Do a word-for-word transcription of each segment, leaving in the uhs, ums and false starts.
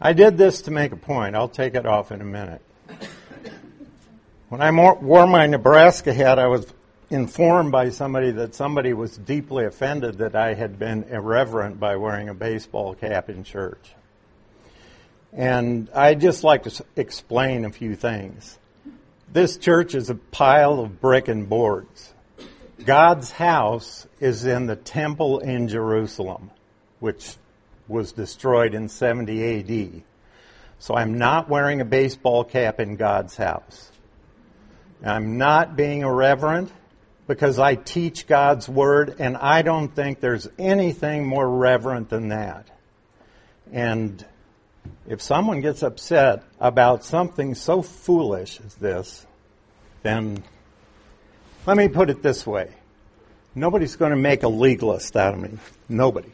I did this to make a point. I'll take it off in a minute. When I wore my Nebraska hat, I was informed by somebody that somebody was deeply offended that I had been irreverent by wearing a baseball cap in church. And I'd just like to explain a few things. This church is a pile of brick and boards. God's house is in the temple in Jerusalem, which was destroyed in seventy A D. So I'm not wearing a baseball cap in God's house. I'm not being irreverent because I teach God's Word, and I don't think there's anything more reverent than that. And if someone gets upset about something so foolish as this, then let me put it this way. Nobody's going to make a legalist out of me. Nobody.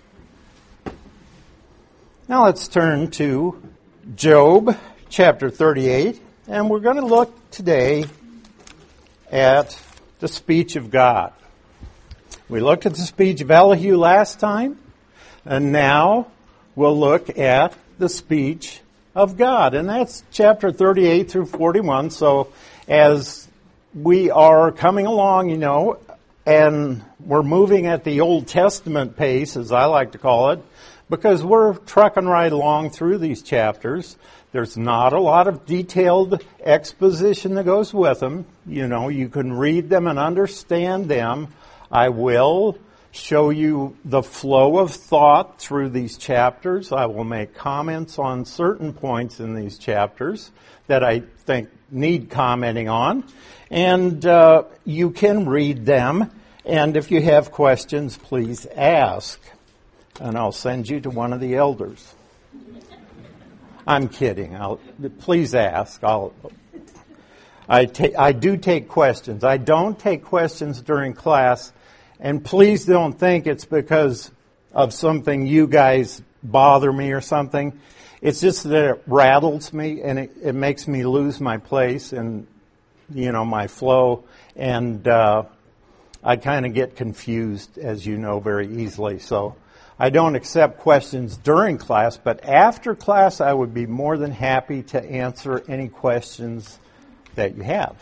Now let's turn to Job chapter thirty-eight, and we're going to look today at the speech of God. We looked at the speech of Elihu last time, and now we'll look at the speech of God. And that's chapter thirty-eight through forty-one. So as we are coming along, you know, and we're moving at the Old Testament pace, as I like to call it, because we're trucking right along through these chapters. There's not a lot of detailed exposition that goes with them. You know, you can read them and understand them. I will show you the flow of thought through these chapters. I will make comments on certain points in these chapters that I think need commenting on. And uh, you can read them. And if you have questions, please ask. And I'll send you to one of the elders. I'm kidding. I'll, please ask. I'll, I, ta- I do take questions. I don't take questions during class. And please don't think it's because of something you guys bother me or something. It's just that it rattles me and it, it makes me lose my place and, you know, my flow. And uh, I kind of get confused, as you know, very easily. So I don't accept questions during class, but after class I would be more than happy to answer any questions that you have.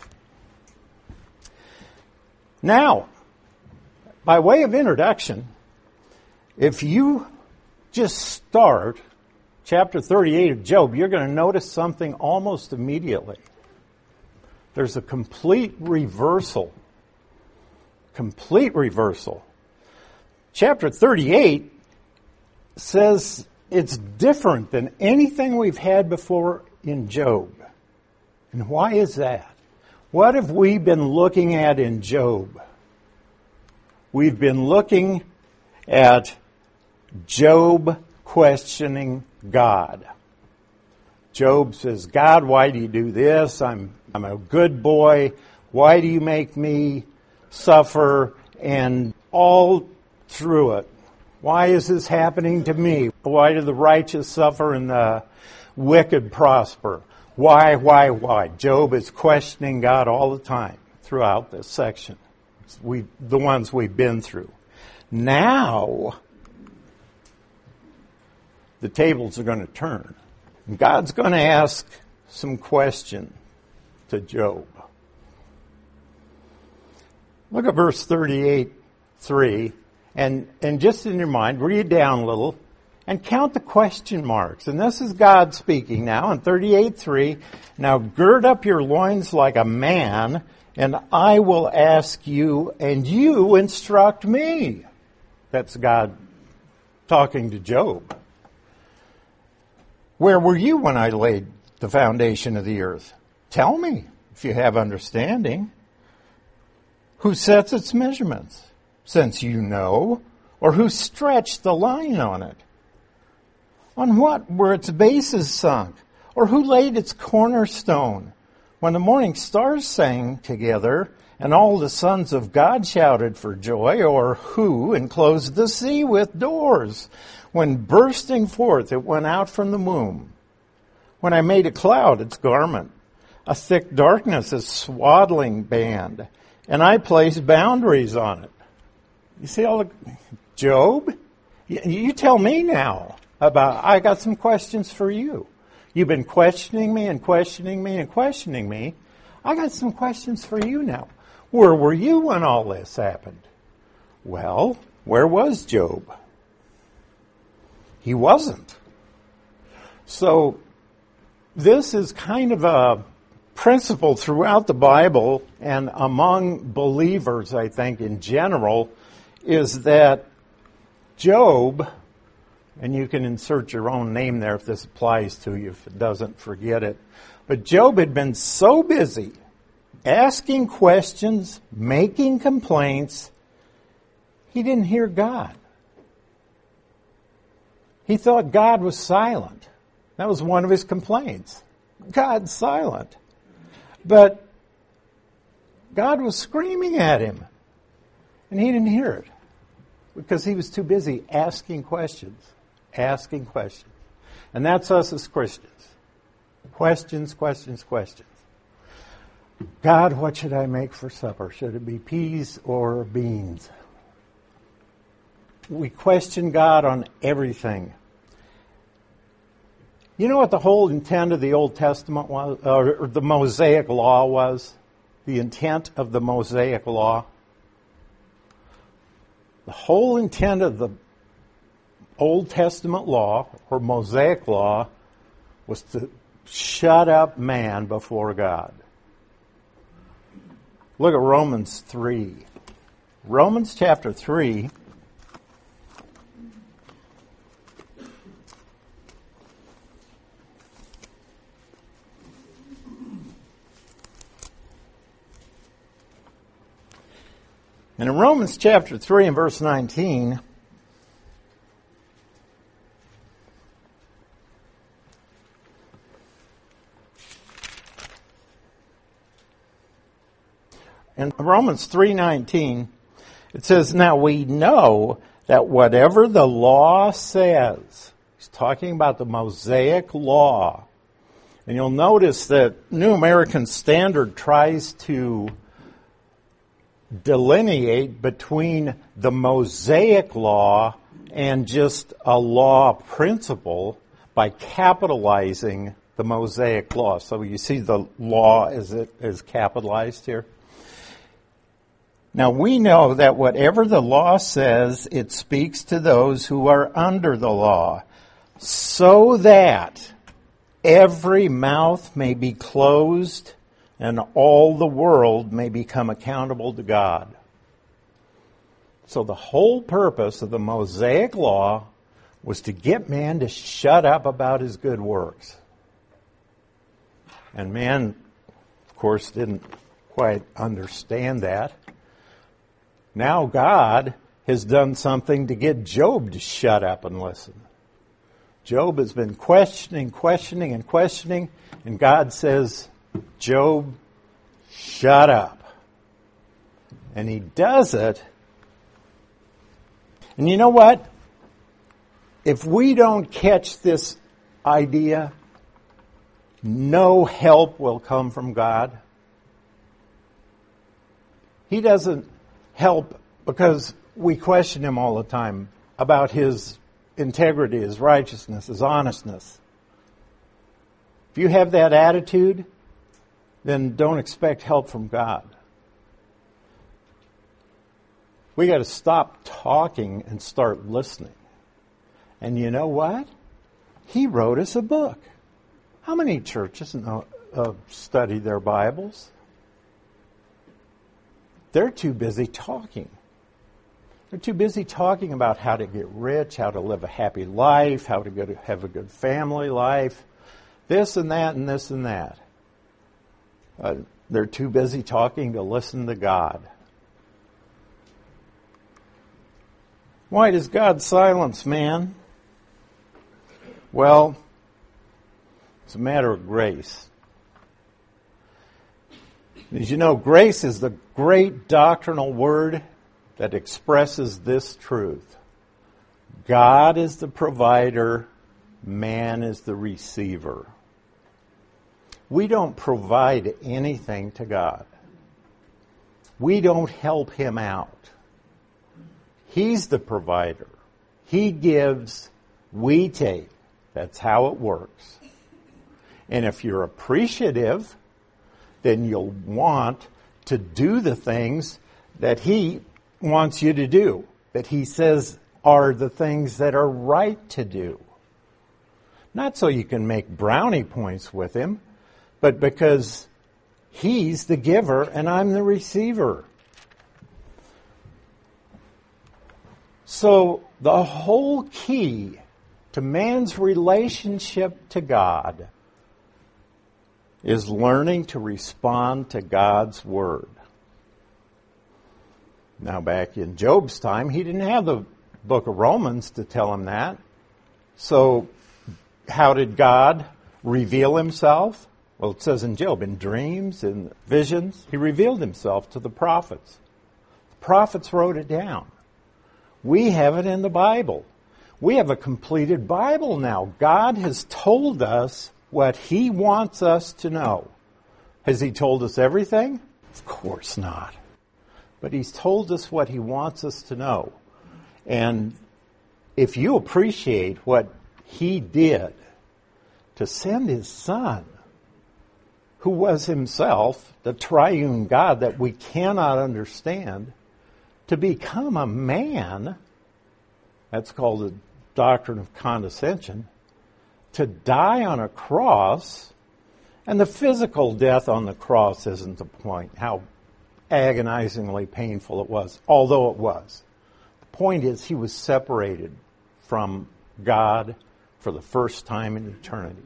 Now, by way of introduction, if you just start chapter thirty-eight of Job, you're going to notice something almost immediately. There's a complete reversal. Complete reversal. Chapter thirty-eight says it's different than anything we've had before in Job. And why is that? What have we been looking at in Job? We've been looking at Job questioning God. Job says, God, why do you do this? I'm I'm a good boy. Why do you make me suffer? And all through it, why is this happening to me? Why do the righteous suffer and the wicked prosper? Why, why, why? Job is questioning God all the time throughout this section. We, the ones we've been through. Now, the tables are going to turn. And God's going to ask some questions to Job. Look at verse thirty-eight, three. And, and just in your mind, read down a little and count the question marks. And this is God speaking now in thirty-eight, three. Now gird up your loins like a man, and I will ask you, and you instruct me. That's God talking to Job. Where were you when I laid the foundation of the earth? Tell me, if you have understanding. Who sets its measurements? Since you know, or who stretched the line on it? On what were its bases sunk? Or who laid its cornerstone? When the morning stars sang together, and all the sons of God shouted for joy, or who enclosed the sea with doors? When bursting forth it went out from the womb. When I made a cloud its garment, a thick darkness its swaddling band, and I placed boundaries on it. You see all the... Job? You tell me now. about, I got some questions for you. You've been questioning me and questioning me and questioning me. I got some questions for you now. Where were you when all this happened? Well, where was Job? He wasn't. So this is kind of a principle throughout the Bible and among believers, I think, in general, is that Job, and you can insert your own name there if this applies to you. If it doesn't, forget it. But Job had been so busy asking questions, making complaints, he didn't hear God. He thought God was silent. That was one of his complaints. God's silent. But God was screaming at him, and he didn't hear it because he was too busy asking questions, asking questions. And that's us as Christians. Questions, questions, questions. God, what should I make for supper? Should it be peas or beans? We question God on everything. You know what the whole intent of the Old Testament was, or the Mosaic Law was? The intent of the Mosaic Law? The whole intent of the Old Testament law, or Mosaic Law, was to shut up man before God. Look at Romans three. Romans chapter three. And in Romans chapter three and verse nineteen, in Romans three nineteen, it says, "Now we know that whatever the law says," he's talking about the Mosaic Law, and you'll notice that New American Standard tries to delineate between the Mosaic Law and just a law principle by capitalizing the Mosaic Law. So you see the law as it is capitalized here. Now we know that whatever the law says, it speaks to those who are under the law, so that every mouth may be closed and all the world may become accountable to God. So the whole purpose of the Mosaic Law was to get man to shut up about his good works. And man, of course, didn't quite understand that. Now God has done something to get Job to shut up and listen. Job has been questioning, questioning, and questioning, and God says, "Job, shut up." And he does it. And you know what? If we don't catch this idea, no help will come from God. He doesn't help because we question him all the time about his integrity, his righteousness, his honestness. If you have that attitude, then don't expect help from God. We got to stop talking and start listening. And you know what? He wrote us a book. How many churches know, uh, study their Bibles? They're too busy talking. They're too busy talking about how to get rich, how to live a happy life, how to go to have a good family life, this and that and this and that. Uh, they're too busy talking to listen to God. Why does God silence man? Well, it's a matter of grace. As you know, grace is the great doctrinal word that expresses this truth. God is the provider, man is the receiver. We don't provide anything to God. We don't help him out. He's the provider. He gives, We take. That's how it works. And if you're appreciative, then you'll want to do the things that He wants you to do, that He says are the things that are right to do. Not so you can make brownie points with Him, but because He's the giver and I'm the receiver. So the whole key to man's relationship to God is learning to respond to God's Word. Now, back in Job's time, he didn't have the book of Romans to tell him that. So how did God reveal Himself? Well, it says in Job, in dreams, in visions, He revealed Himself to the prophets. The prophets wrote it down. We have it in the Bible. We have a completed Bible now. God has told us what He wants us to know. Has He told us everything? Of course not. But He's told us what He wants us to know. And if you appreciate what He did to send His Son, who was Himself the triune God that we cannot understand, to become a man, that's called the doctrine of condescension, to die on a cross, and the physical death on the cross isn't the point, how agonizingly painful it was, although it was. The point is He was separated from God for the first time in eternity.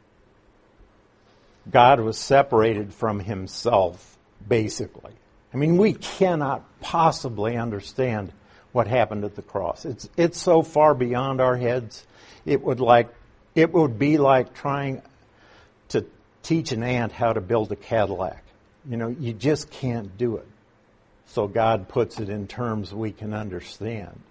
God was separated from Himself, basically. I mean, we cannot possibly understand what happened at the cross. It's it's so far beyond our heads. It would like it would be like trying to teach an ant how to build a Cadillac. You know, you just can't do it. So God puts it in terms we can understand.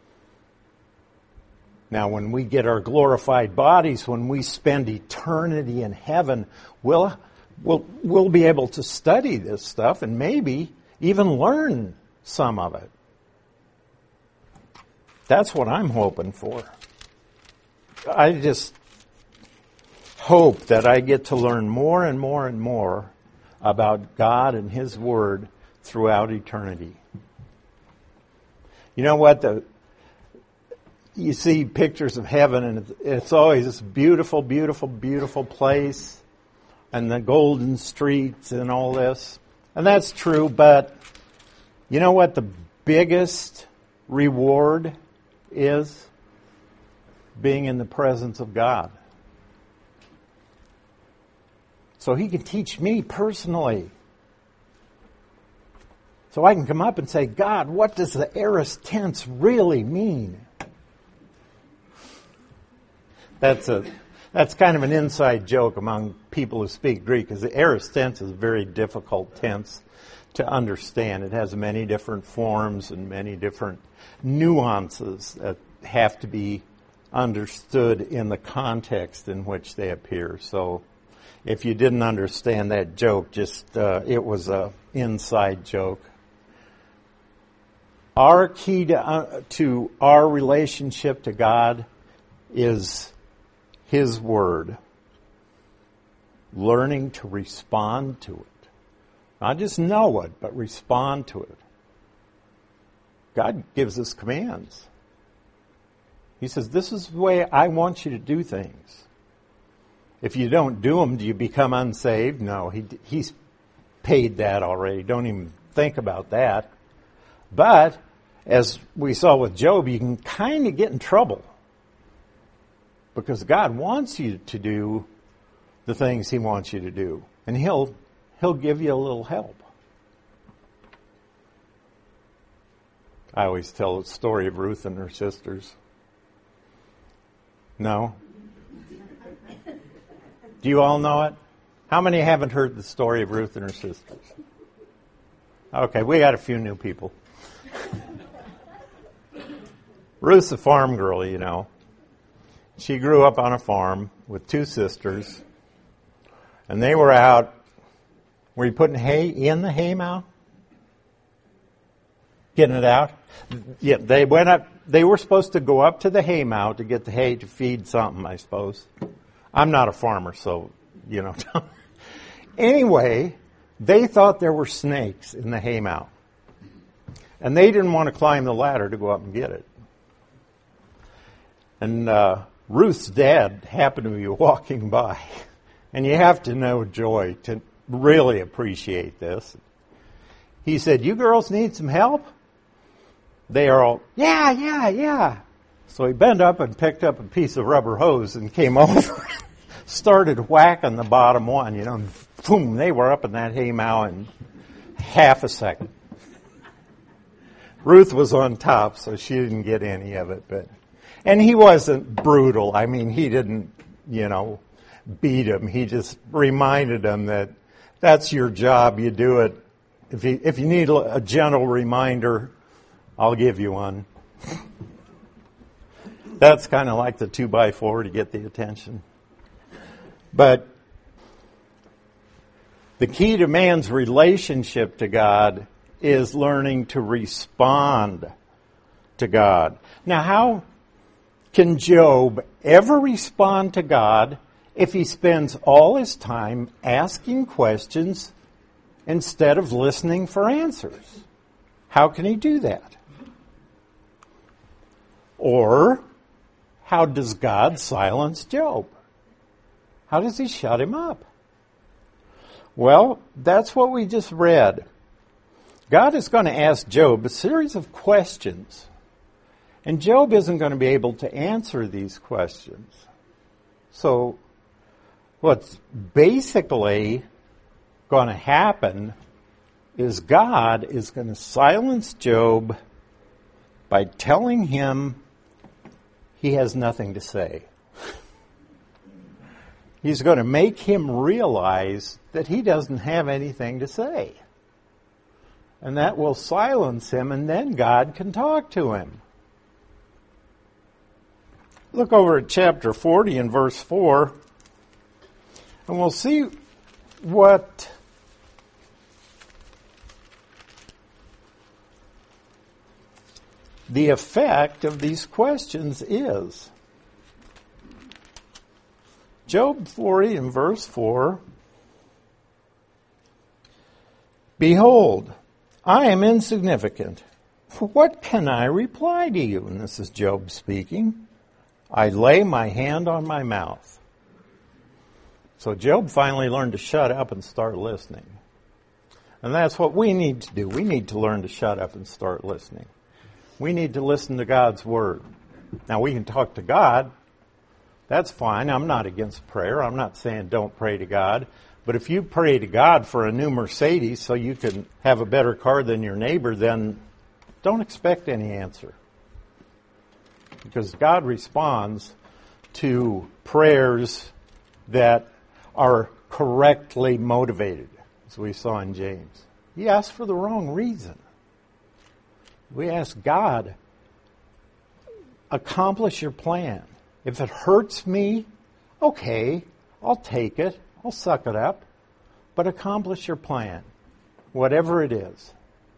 Now, when we get our glorified bodies, when we spend eternity in heaven, we'll We'll, we'll be able to study this stuff and maybe even learn some of it. That's what I'm hoping for. I just hope that I get to learn more and more and more about God and His Word throughout eternity. You know what? The, you see pictures of heaven and it's, it's always this beautiful, beautiful, beautiful place. And the golden streets and all this. And that's true, but you know what the biggest reward is? Being in the presence of God. So He can teach me personally. So I can come up and say, God, what does the aorist tense really mean? That's a... That's kind of an inside joke among people who speak Greek, because the aorist tense is a very difficult tense to understand. It has many different forms and many different nuances that have to be understood in the context in which they appear. So if you didn't understand that joke, just uh, it was a inside joke. Our key to, uh, to our relationship to God is His Word. Learning to respond to it. Not just know it, but respond to it. God gives us commands. He says, this is the way I want you to do things. If you don't do them, do you become unsaved? No, he, He's paid that already. Don't even think about that. But, as we saw with Job, you can kind of get in trouble. Because God wants you to do the things He wants you to do. And He'll He'll give you a little help. I always tell the story of Ruth and her sisters. No? Do you all know it? How many haven't heard the story of Ruth and her sisters? Okay, we got a few new people. Ruth's a farm girl, you know. She grew up on a farm with two sisters, and they were out. Were you putting hay in the hay mow? Getting it out? Yeah, they went up they were supposed to go up to the haymow to get the hay to feed something, I suppose. I'm not a farmer, so, you know. Anyway, they thought there were snakes in the haymow. And they didn't want to climb the ladder to go up and get it. And uh, Ruth's dad happened to be walking by. And you have to know Joy to really appreciate this. He said, "You girls need some help?" They are all, "Yeah, yeah, yeah." So he bent up and picked up a piece of rubber hose and came over, started whacking the bottom one, you know, and boom, they were up in that haymow in half a second. Ruth was on top, so she didn't get any of it, but, and he wasn't brutal. I mean, he didn't, you know, beat him. He just reminded him that that's your job. You do it. If you, if you need a gentle reminder, I'll give you one. That's kind of like the two by four to get the attention. But the key to man's relationship to God is learning to respond to God. Now, how can Job ever respond to God if he spends all his time asking questions instead of listening for answers? How can he do that? Or, how does God silence Job? How does he shut him up? Well, that's what we just read. God is going to ask Job a series of questions. And Job isn't going to be able to answer these questions. So, what's basically going to happen is God is going to silence Job by telling him he has nothing to say. He's going to make him realize that he doesn't have anything to say. And that will silence him, and then God can talk to him. Look over at chapter forty and verse four, and we'll see what the effect of these questions is. Job forty and verse four. "Behold, I am insignificant. For what can I reply to you?" And this is Job speaking. "I lay my hand on my mouth." So Job finally learned to shut up and start listening. And that's what we need to do. We need to learn to shut up and start listening. We need to listen to God's Word. Now, we can talk to God. That's fine. I'm not against prayer. I'm not saying don't pray to God. But if you pray to God for a new Mercedes so you can have a better car than your neighbor, then don't expect any answer. Because God responds to prayers that are correctly motivated, as we saw in James. He asked for the wrong reason. We ask God, accomplish your plan. If it hurts me, okay, I'll take it. I'll suck it up. But accomplish your plan, whatever it is.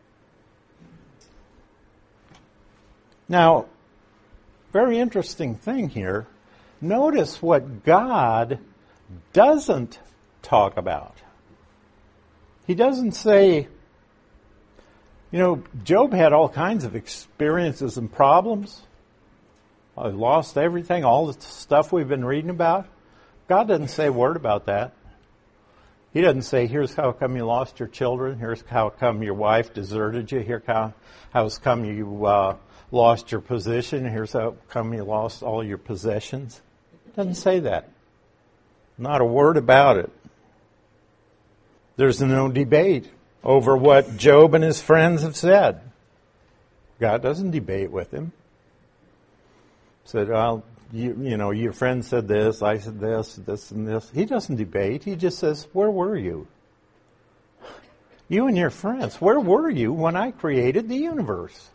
Now, very interesting thing here. Notice what God doesn't talk about. He doesn't say, you know, Job had all kinds of experiences and problems. He lost everything, all the stuff we've been reading about. God doesn't say a word about that. He doesn't say, here's how come you lost your children. Here's how come your wife deserted you. Here's how, how's come you uh, lost your position. Here's how come you lost all your possessions. It doesn't say that. Not a word about it. There's no debate over what Job and his friends have said. God doesn't debate with him. Said, well, you, you know, your friend said this, I said this, this and this. He doesn't debate. He just says, where were you? You and your friends, where were you when I created the universe?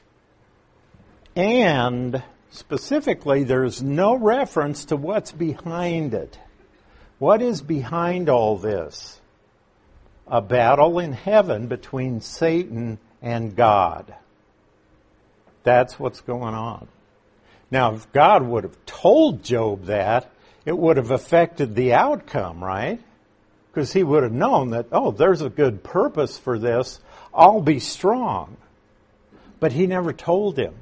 And specifically, there's no reference to what's behind it. What is behind all this? A battle in heaven between Satan and God. That's what's going on. Now, if God would have told Job that, it would have affected the outcome, right? Because he would have known that, oh, there's a good purpose for this. I'll be strong. But he never told him.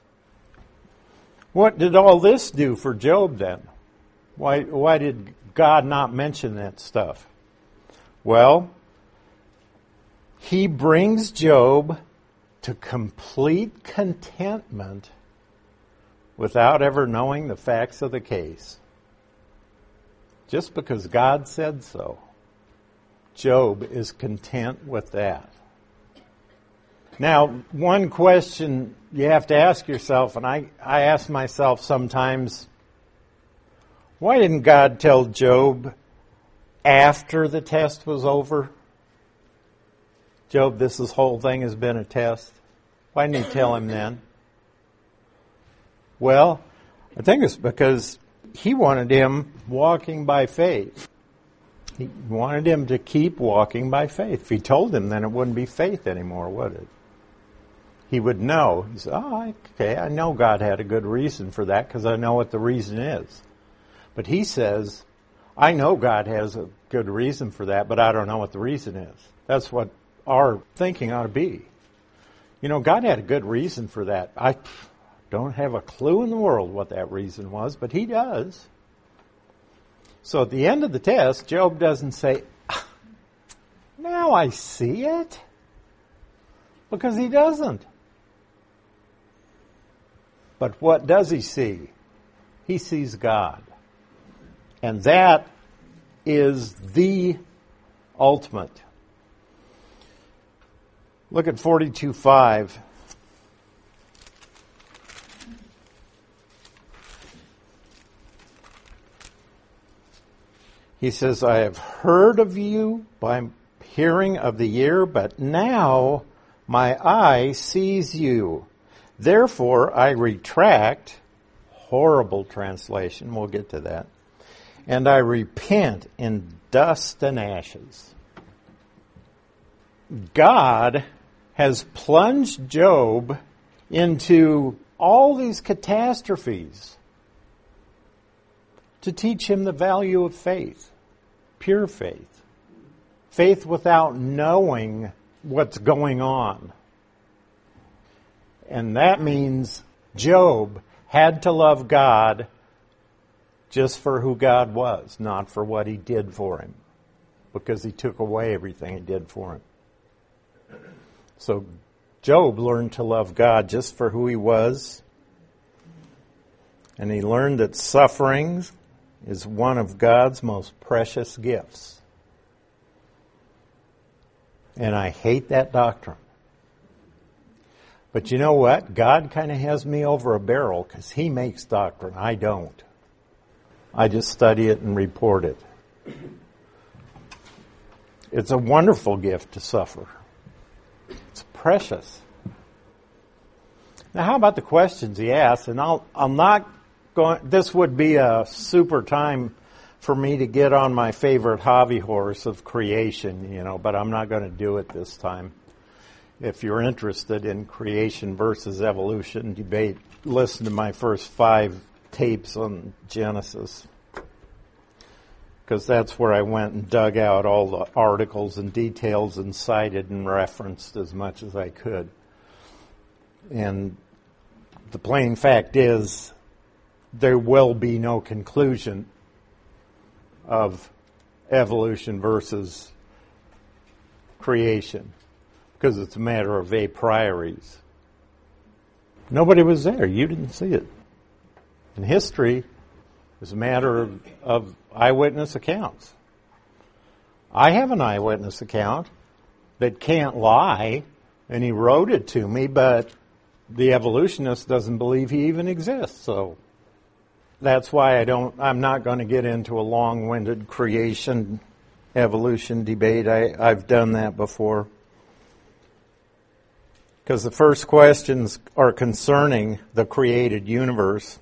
What did all this do for Job then? Why, why did God not mention that stuff? Well, he brings Job to complete contentment without ever knowing the facts of the case. Just because God said so. Job is content with that. Now, one question you have to ask yourself, and I, I ask myself sometimes, why didn't God tell Job after the test was over? Job, this whole thing has been a test. Why didn't he tell him then? Well, I think it's because he wanted him walking by faith. He wanted him to keep walking by faith. If he told him, then it wouldn't be faith anymore, would it? He would know. He said, oh, okay, I know God had a good reason for that because I know what the reason is. But he says, I know God has a good reason for that, but I don't know what the reason is. That's what our thinking ought to be. You know, God had a good reason for that. I don't have a clue in the world what that reason was, but he does. So at the end of the test, Job doesn't say, now I see it. Because he doesn't. But what does he see? He sees God. And that is the ultimate. Look at forty-two five. He says, I have heard of you by hearing of the year, but now my eye sees you. Therefore I retract, horrible translation, we'll get to that, and I repent in dust and ashes. God has plunged Job into all these catastrophes to teach him the value of faith, pure faith, faith without knowing what's going on. And that means Job had to love God just for who God was, not for what he did for him, because he took away everything he did for him. So Job learned to love God just for who he was, and he learned that suffering is one of God's most precious gifts. And I hate that doctrine. But you know what? God kind of has me over a barrel because he makes doctrine. I don't. I just study it and report it. It's a wonderful gift to suffer. It's precious. Now, how about the questions he asks? And I'll, I'm not going, this would be a super time for me to get on my favorite hobby horse of creation, you know, but I'm not going to do it this time. If you're interested in creation versus evolution debate, listen to my first five tapes on Genesis, because that's where I went and dug out all the articles and details and cited and referenced as much as I could. And the plain fact is, there will be no conclusion of evolution versus creation, because it's a matter of a prioris. Nobody was there. You didn't see it. And history is a matter of, of eyewitness accounts. I have an eyewitness account that can't lie, and he wrote it to me, but the evolutionist doesn't believe he even exists. So that's why I don't, I'm not going to get into a long-winded creation evolution debate. I, I've done that before. Because the first questions are concerning the created universe.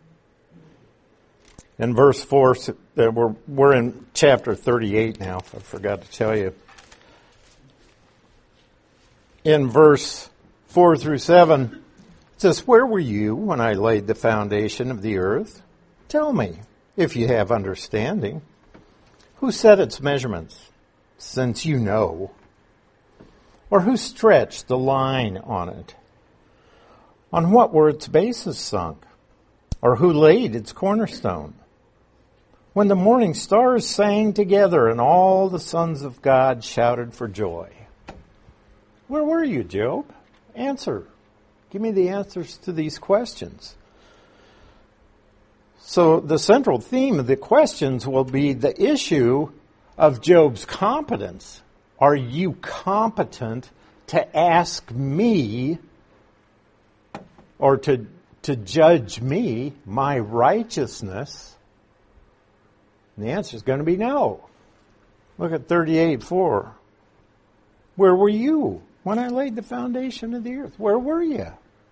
In verse four, we're, we're in chapter thirty-eight now, I forgot to tell you. In verse four through seven, it It says, where were you when I laid the foundation of the earth? Tell me, if you have understanding. Who set its measurements, since you know? Or who stretched the line on it? On what were its bases sunk? Or who laid its cornerstone? When the morning stars sang together and all the sons of God shouted for joy. Where were you, Job? Answer. Give me the answers to these questions. So the central theme of the questions will be the issue of Job's competence. Are you competent to ask me or to, to judge me, my righteousness? And the answer is going to be no. Look at thirty-eight four. Where were you when I laid the foundation of the earth? Where were you?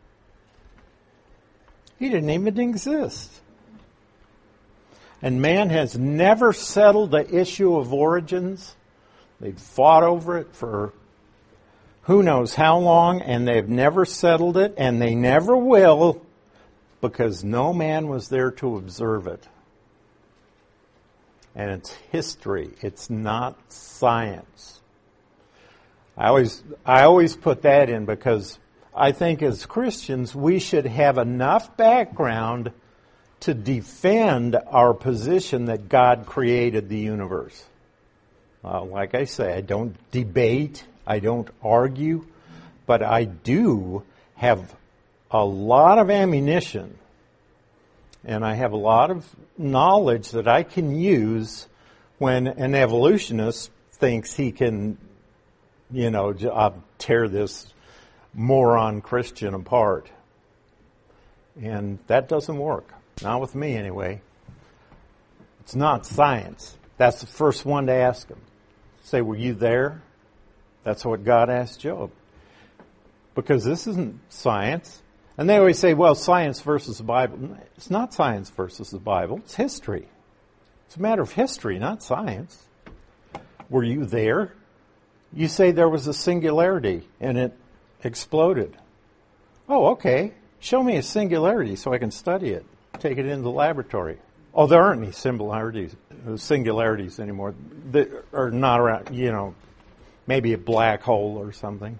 He didn't even exist. And man has never settled the issue of origins. They've fought over it for who knows how long, and they've never settled it, and they never will, because no man was there to observe it. And it's history. It's not science. I always, I always put that in because I think as Christians we should have enough background to defend our position that God created the universe. Uh, like I say, I don't debate, I don't argue, but I do have a lot of ammunition and I have a lot of knowledge that I can use when an evolutionist thinks he can, you know, I'll tear this moron Christian apart. And that doesn't work. Not with me, anyway. It's not science. That's the first one to ask him. Say, were you there? That's what God asked Job. Because this isn't science. And they always say, well, science versus the Bible. It's not science versus the Bible. It's history. It's a matter of history, not science. Were you there? You say there was a singularity and it exploded. Oh, okay. Show me a singularity so I can study it. Take it into the laboratory. Oh, there aren't any similarities, singularities anymore. That are not around, you know, maybe a black hole or something.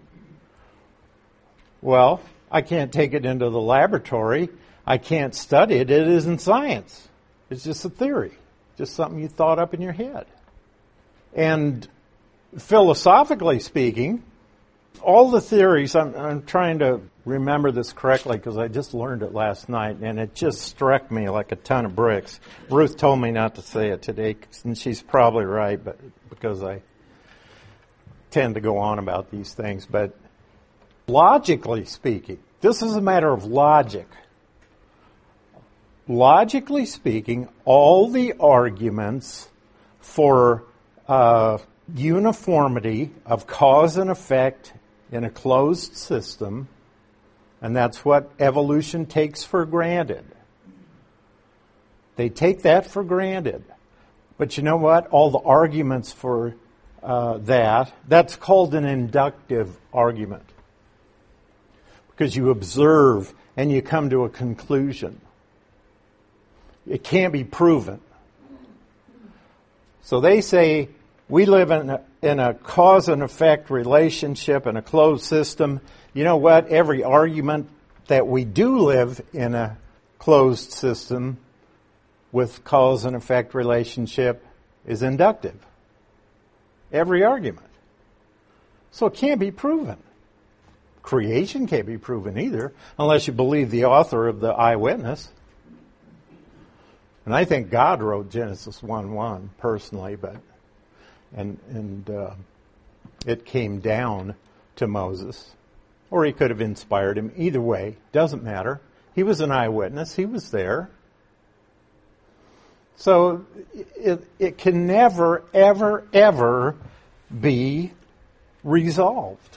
Well, I can't take it into the laboratory. I can't study it. It isn't science. It's just a theory. Just something you thought up in your head. And philosophically speaking, all the theories, I'm, I'm trying to remember this correctly because I just learned it last night and it just struck me like a ton of bricks. Ruth told me not to say it today and she's probably right, but because I tend to go on about these things. But logically speaking, this is a matter of logic. Logically speaking, all the arguments for uh, uniformity of cause and effect in a closed system, and that's what evolution takes for granted. They take that for granted. But you know what? All the arguments for uh, that, that's called an inductive argument. Because you observe and you come to a conclusion. It can't be proven. So they say we live in a, in a cause and effect relationship in a closed system. You know what? Every argument that we do live in a closed system with cause and effect relationship is inductive. Every argument. So it can't be proven. Creation can't be proven either, unless you believe the author of the eyewitness. And I think God wrote Genesis one one personally, but and and uh, it came down to Moses, or he could have inspired him. Either way, doesn't matter. He was an eyewitness. He was there. So it, it can never, ever, ever be resolved.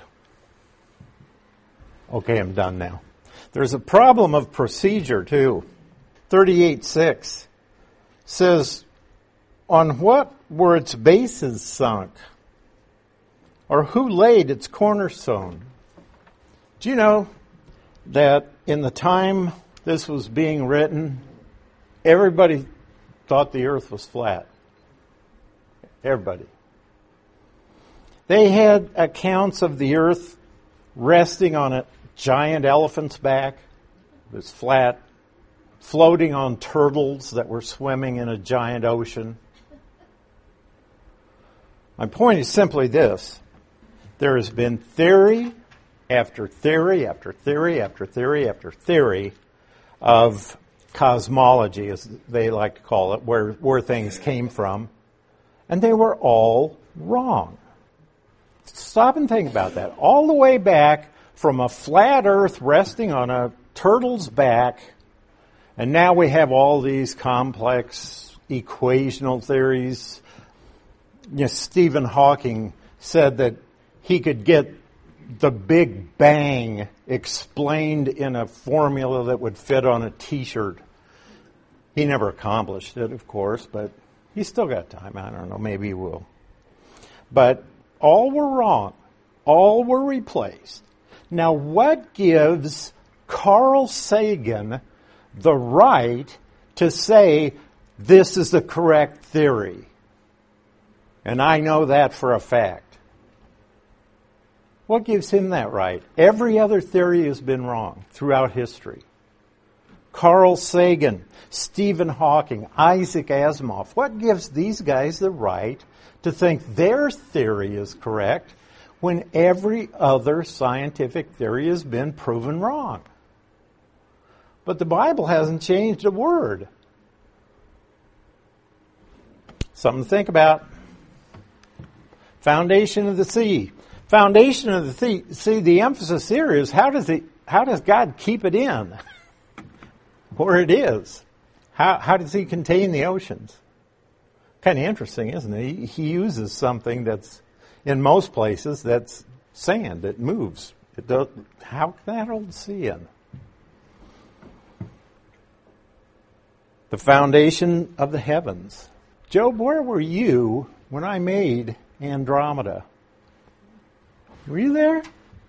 Okay, I'm done now. There's a problem of procedure, too. thirty-eight six says, on what were its bases sunk? Or who laid its cornerstone? Do you know that in the time this was being written, everybody thought the earth was flat. Everybody. They had accounts of the earth resting on a giant elephant's back. It was flat, floating on turtles that were swimming in a giant ocean. My point is simply this. There has been theory after theory after theory after theory after theory of cosmology, as they like to call it, where, where things came from, and they were all wrong. Stop and think about that. All the way back from a flat earth resting on a turtle's back, and now we have all these complex equational theories. You know, Stephen Hawking said that he could get the Big Bang explained in a formula that would fit on a T-shirt. He never accomplished it, of course, but he's still got time. I don't know, maybe he will. But all were wrong. All were replaced. Now, what gives Carl Sagan the right to say this is the correct theory? And I know that for a fact. What gives him that right? Every other theory has been wrong throughout history. Carl Sagan, Stephen Hawking, Isaac Asimov. What gives these guys the right to think their theory is correct when every other scientific theory has been proven wrong? But the Bible hasn't changed a word. Something to think about. Foundation of the sea. Foundation of the sea. See, the emphasis here is how does it, how does God keep it in where it is? How, how does He contain the oceans? Kind of interesting, isn't it? He, he uses something that's in most places that's sand. It moves. It does, how can that hold the sea in? The foundation of the heavens. Job, where were you when I made Andromeda? Were you there?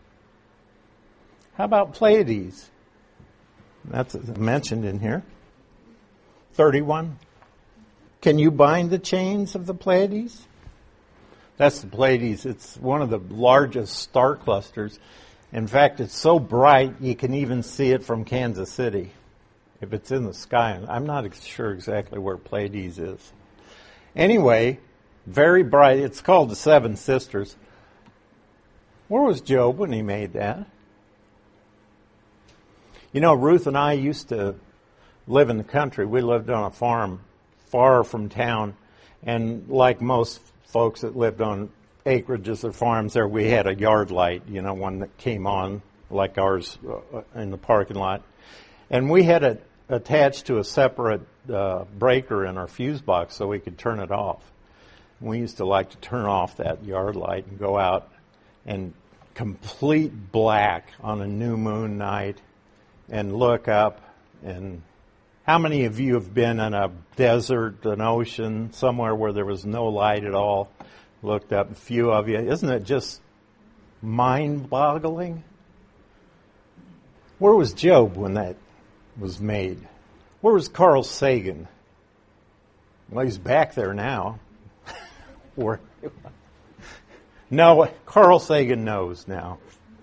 How about Pleiades? That's mentioned in here. thirty-one. Can you bind the chains of the Pleiades? That's the Pleiades. It's one of the largest star clusters. In fact, it's so bright you can even see it from Kansas City if it's in the sky. I'm not sure exactly where Pleiades is. Anyway, very bright. It's called the Seven Sisters. Where was Job when he made that? You know, Ruth and I used to live in the country. We lived on a farm far from town. And like most folks that lived on acreages or farms there, we had a yard light, you know, one that came on like ours in the parking lot. And we had it attached to a separate uh, breaker in our fuse box so we could turn it off. We used to like to turn off that yard light and go out and complete black on a new moon night and look up. And how many of you have been in a desert, an ocean, somewhere where there was no light at all? Looked up, a few of you. Isn't it just mind-boggling? Where was Job when that was made? Where was Carl Sagan? Well, he's back there now. Where? No, Carl Sagan knows now.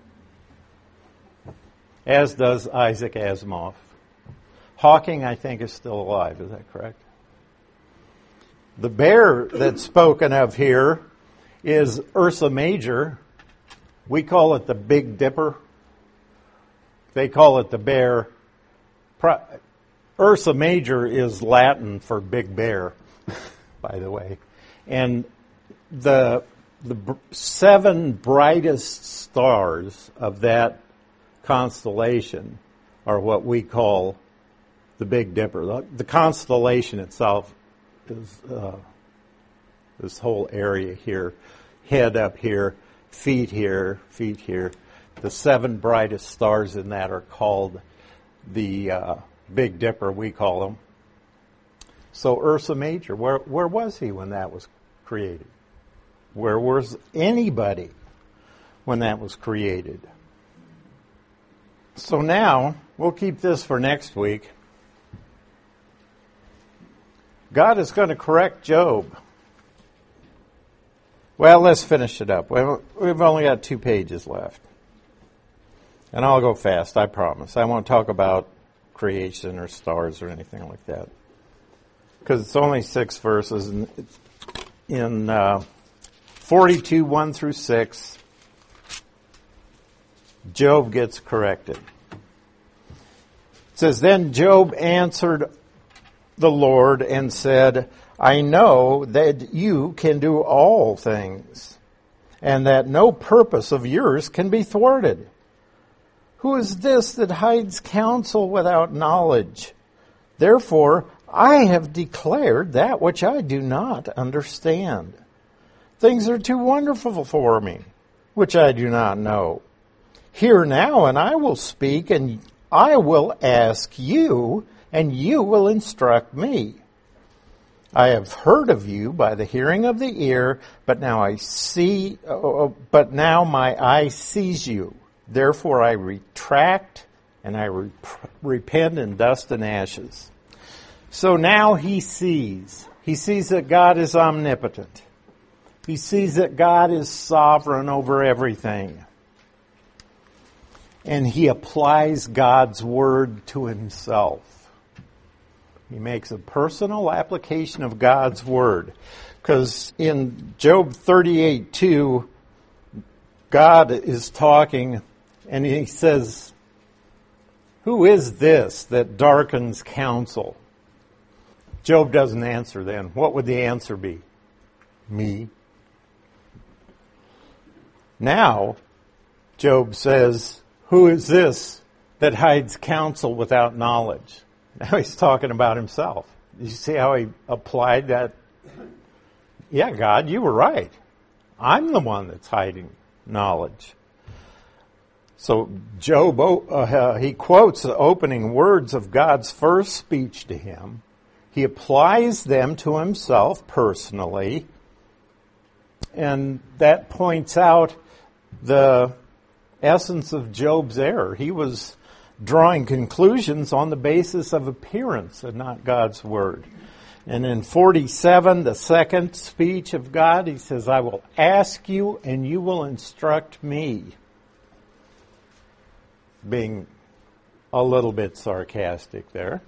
As does Isaac Asimov. Hawking, I think, is still alive. Is that correct? The bear that's spoken of here is Ursa Major. We call it the Big Dipper. They call it the bear. Ursa Major is Latin for big bear, by the way. And the the seven brightest stars of that constellation are what we call the Big Dipper. The, the constellation itself is uh, this whole area here, head up here, feet here, feet here. The seven brightest stars in that are called the uh, Big Dipper, we call them. So Ursa Major, where where was he when that was created? Where was anybody when that was created? So now, we'll keep this for next week. God is going to correct Job. Well, let's finish it up. We've only got two pages left. And I'll go fast, I promise. I won't talk about creation or stars or anything like that. Because it's only six verses. And in uh, forty-two, one through six, Job gets corrected. It says, Then Job answered the Lord and said, I know that you can do all things, and that no purpose of yours can be thwarted. Who is this that hides counsel without knowledge? Therefore, I have declared that which I do not understand. Things are too wonderful for me, which I do not know. Hear now, and I will speak, and I will ask you, and you will instruct me. I have heard of you by the hearing of the ear, but now I see, uh, but now my eye sees you. Therefore I retract, and I re- repent in dust and ashes. So now he sees. He sees that God is omnipotent. He sees that God is sovereign over everything. And he applies God's word to himself. He makes a personal application of God's word. Because in Job thirty-eight two, God is talking and he says, who is this that darkens counsel? Job doesn't answer then. What would the answer be? Me. Now, Job says, who is this that hides counsel without knowledge? Now he's talking about himself. You see how he applied that? Yeah, God, you were right. I'm the one that's hiding knowledge. So Job, uh, he quotes the opening words of God's first speech to him. He applies them to himself personally. And that points out the essence of Job's error. He was drawing conclusions on the basis of appearance and not God's word. And in forty-seven, the second speech of God, he says, I will ask you and you will instruct me. Being a little bit sarcastic there.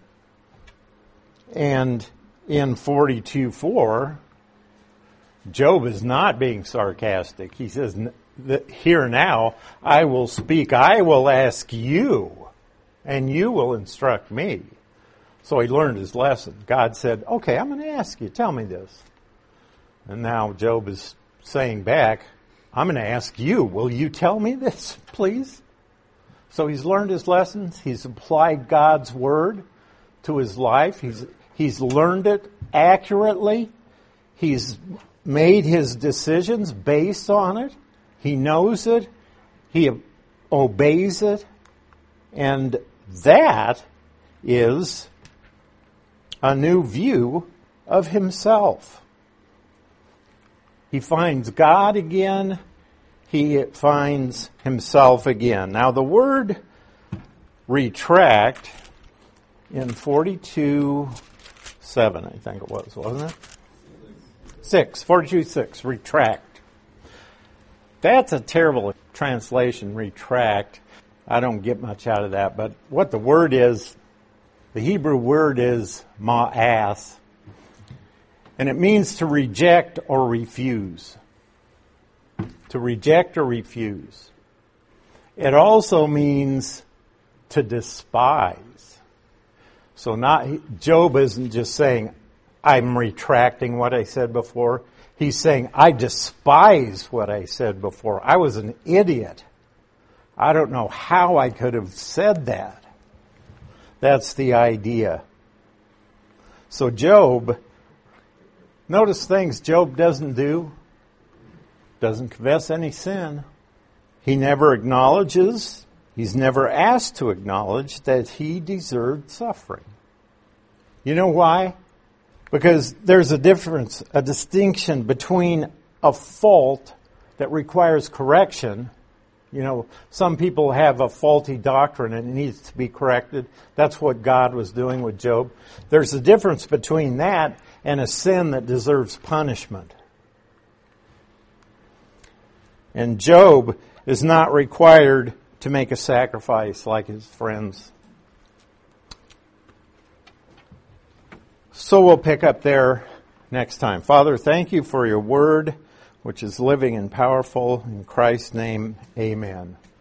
And in forty-two four, Job is not being sarcastic. He says, here now, I will speak, I will ask you, and you will instruct me. So he learned his lesson. God said, okay, I'm going to ask you, tell me this. And now Job is saying back, I'm going to ask you, will you tell me this, please? So he's learned his lessons. He's applied God's word to his life. He's, he's learned it accurately. He's made his decisions based on it. He knows it. He obeys it. And that is a new view of himself. He finds God again. He finds himself again. Now the word retract in forty-two seven, I think it was, wasn't it? six, forty-two six, retract. That's a terrible translation, retract. I don't get much out of that, but what the word is, the Hebrew word is ma'as, and it means to reject or refuse. To reject or refuse. It also means to despise. So not Job isn't just saying, I'm retracting what I said before. He's saying, I despise what I said before. I was an idiot. I don't know how I could have said that. That's the idea. So Job, notice things Job doesn't do. Doesn't confess any sin. He never acknowledges, he's never asked to acknowledge that he deserved suffering. You know why? Because there's a difference, a distinction between a fault that requires correction You know, some people have a faulty doctrine and it needs to be corrected. That's what God was doing with Job. There's a difference between that and a sin that deserves punishment. And Job is not required to make a sacrifice like his friends. So we'll pick up there next time. Father, thank you for your word, which is living and powerful. In Christ's name, amen.